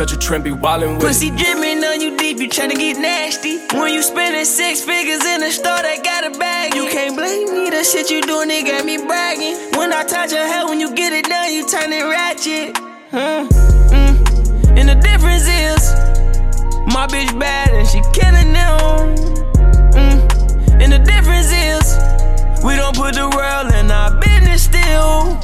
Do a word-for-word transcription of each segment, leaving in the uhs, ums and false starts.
touch a trend, be wildin' with Pussy it. drippin' on you deep, you tryna get nasty. When you spending six figures in the store, they got a bag. You can't blame me, the shit you doing, it got me bragging. When I touch your hair, when you get it done, you turn it ratchet. Hmm, mm. And the difference is, my bitch bad and she killing them. Mm. And the difference is, we don't put the world in our business still.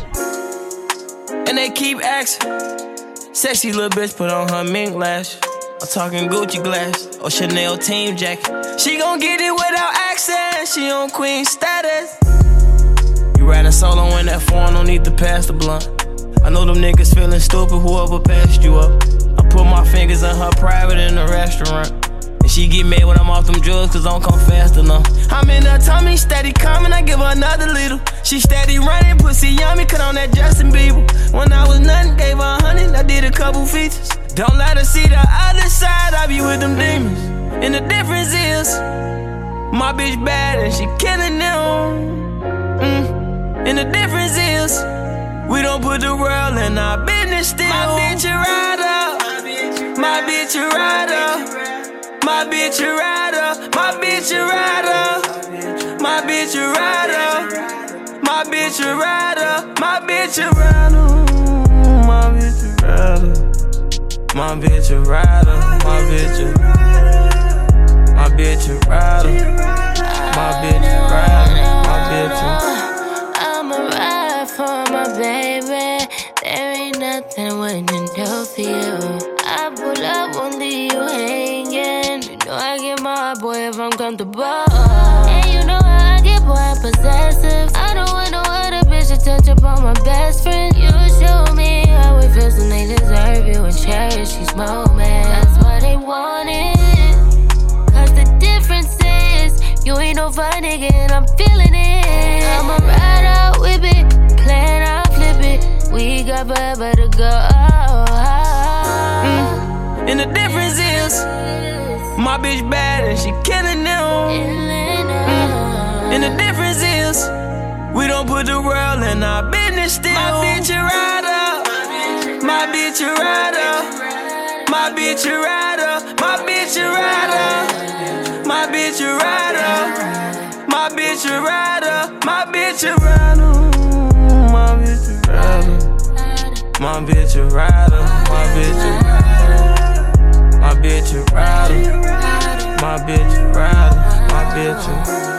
And they keep asking. Sexy little bitch put on her mink lash. I'm talking Gucci glass or Chanel team jacket. She gon' get it without access. She on queen status. You riding solo in that foreign, don't need to pass the blunt. I know them niggas feeling stupid, whoever passed you up. I put my fingers in her private in the restaurant. And she get mad when I'm off them drugs, cause I don't come fast enough. I'm in her tummy, steady coming, I give her another little. She steady running, pussy yummy, cut on that Justin Bieber. When I was nothing, gave her a hundred, I did a couple features. Don't let her see the other side, I be with them demons. And the difference is, my bitch bad and she killing them. Mm. And the difference is, we don't put the world in our business still. My bitch a rider, my bitch a rider. My bitch a rider, my bitch a rider, my bitch a rider, my bitch a rider, my bitch a rider, my bitch a rider, my bitch a rider, my bitch a rider, my bitch a rider, my bitch a rider, my bitch a. I'ma ride for my baby. There ain't nothing wouldn't do for you. I pull up, won't leave you hanging. You know I get my boy if I'm comfortable. And you know how I get boy possessive. I don't want no other bitch to touch up on my best friend. You show me how it feels and they deserve you and cherish these moments. That's why they want it. Cause the difference is, you ain't no fun nigga and I'm feeling it. I'ma ride out with it, plan out, flip it. We got forever to go. Mm. And the difference is, my bitch bad and she killing them. Mm. And the difference is, we don't put the world in our business still. My bitch a rider, my bitch a rider, my bitch a rider, my bitch a rider, my bitch a rider, my bitch a rider, my bitch a rider, my bitch a rider, my bitch a rider, my bitch a rider, my bitch a rider, my bitch a rider, my bitch a rider.